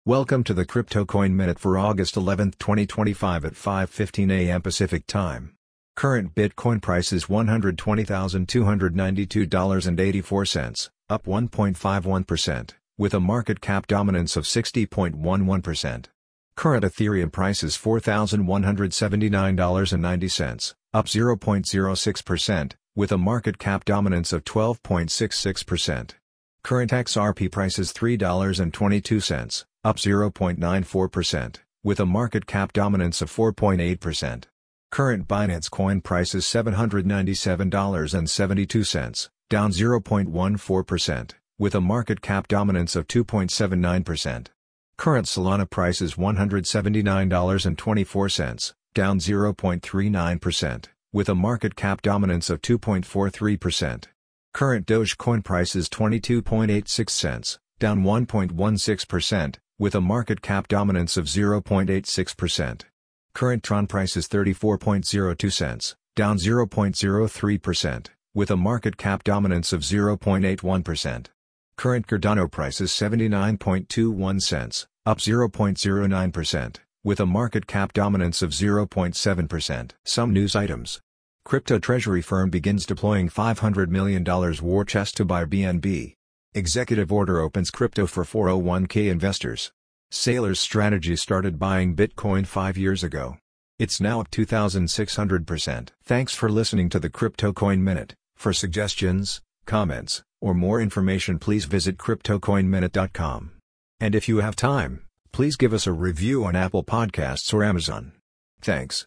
Welcome to the Crypto Coin Minute for August 11, 2025 at 5:15 a.m. Pacific Time. Current Bitcoin price is $120,292.84, up 1.51%, with a market cap dominance of 60.11%. Current Ethereum price is $4,179.90, up 0.06%, with a market cap dominance of 12.66%. Current XRP price is $3.22, up 0.94%, with a market cap dominance of 4.8%. Current Binance Coin price is $797.72, down 0.14%, with a market cap dominance of 2.79%. Current Solana price is $179.24, down 0.39%, with a market cap dominance of 2.43%. Current Dogecoin price is 22.86 cents, down 1.16%, with a market cap dominance of 0.86%. Current Tron price is 34.02 cents, down 0.03%, with a market cap dominance of 0.81%. Current Cardano price is 79.21 cents, up 0.09%, with a market cap dominance of 0.7%. Some news items. Crypto treasury firm begins deploying $500 million war chest to buy BNB. Executive order opens crypto for 401k investors. Sailor's Strategy started buying Bitcoin 5 years ago. It's now up 2,600%. Thanks for listening to the Crypto Coin Minute. For suggestions, comments, or more information, please visit CryptoCoinMinute.com. And if you have time, please give us a review on Apple Podcasts or Amazon. Thanks.